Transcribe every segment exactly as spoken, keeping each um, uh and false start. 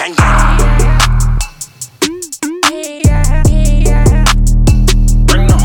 Gang, gang. Bring it on.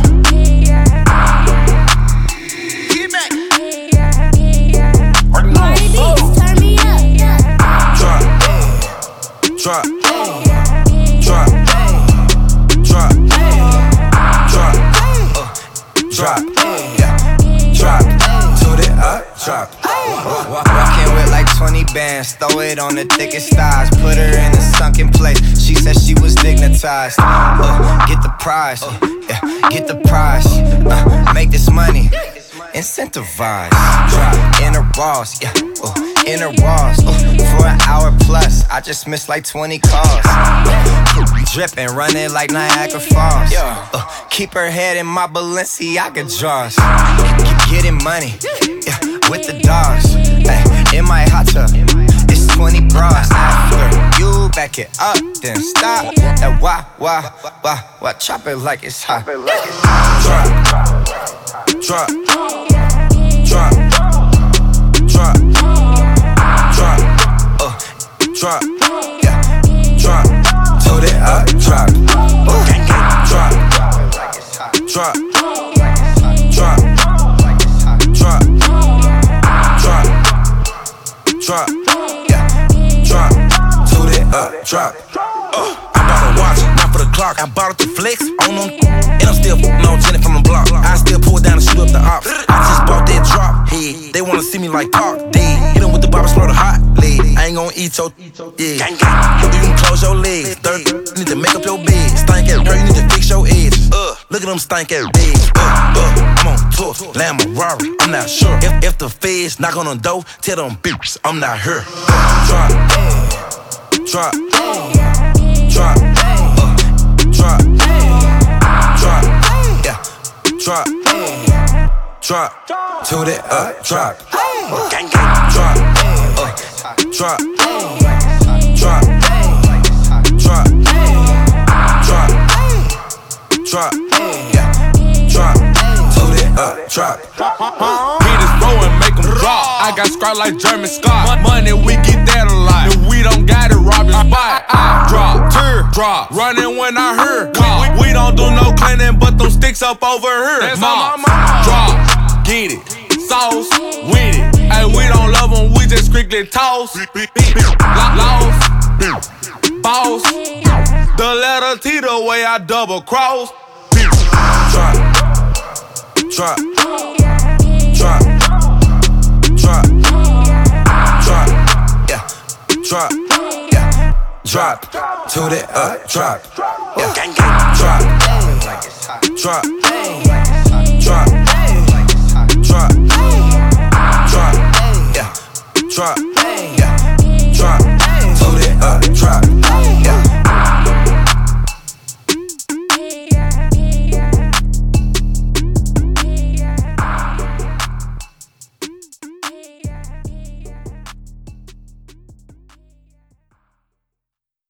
Get back. Bring it on. Turn me up. Drop. Drop. Drop. Drop. Drop. Drop. Yeah. Drop. Toot it up. Drop. Walking with like twenty bands, throw it on the thickest thighs. Put her in a sunken place, she said she was dignitized. uh, Get the prize, uh, yeah, get the prize. uh, Make this money, incentivize. Drop in her walls, yeah, uh, in her walls. uh, For an hour plus, I just missed like twenty calls. uh, Dripping, running like Niagara Falls. uh, Keep her head in my Balenciaga drawers. Keep getting money, yeah, with the dogs. Ay, in my hot tub, it's twenty bras. After you back it up, then stop. That wah, wah, wah, wah, chop it like it's hot. Drop. Drop. Drop. Drop. Drop. Uh, drop. Yeah. Drop. Toot it up. Drop. Gang, gang. Drop. Drop. Drop. Drop. Drop. Drop. Yeah. Drop. Toot it up. Drop. Uh, I bought a watch, not for the clock. I bought it to flex on them, and I'm still f***ing on Jenny from the block. I still pull down and shoot up the ops. I just bought that drop head. They wanna see me like Park dead. Hit them with the bobber, slow the hot leg. I ain't gon' eat your yeah. Gang, gang. You can close your legs. Third, you need to make up your bed. Stank ass girl, you need to fix your edge. Uh, look at them stank ass beds. Uh, uh, I'm on tour, Lamb Rari. I'm not sure if if the feds knock on the door. Tell them bitches I'm not her. Drop, drop, drop, uh, drop, drop, yeah, drop, drop, toot it up, drop, gang gang, drop, uh, drop, drop, drop, drop, drop, yeah, drop, toot it up, drop. Hit this row and make them drop. I got scrapped like German Scott. Money, we get that a lot. If we don't got it, rob your spot. I drop, tear, drop. Running when I heard call. We, we don't do no cleaning, but them sticks up over here. That's my mama. Drop, get it. Sauce, with it. Hey, we don't love them, we just strictly toss. Lost, boss. The letter T the way I double cross. Drop, drop, drop, drop, drop, yeah, drop, yeah, drop, toot it up, drop, yeah, gang gang, drop, drop, drop, drop, drop, yeah, drop,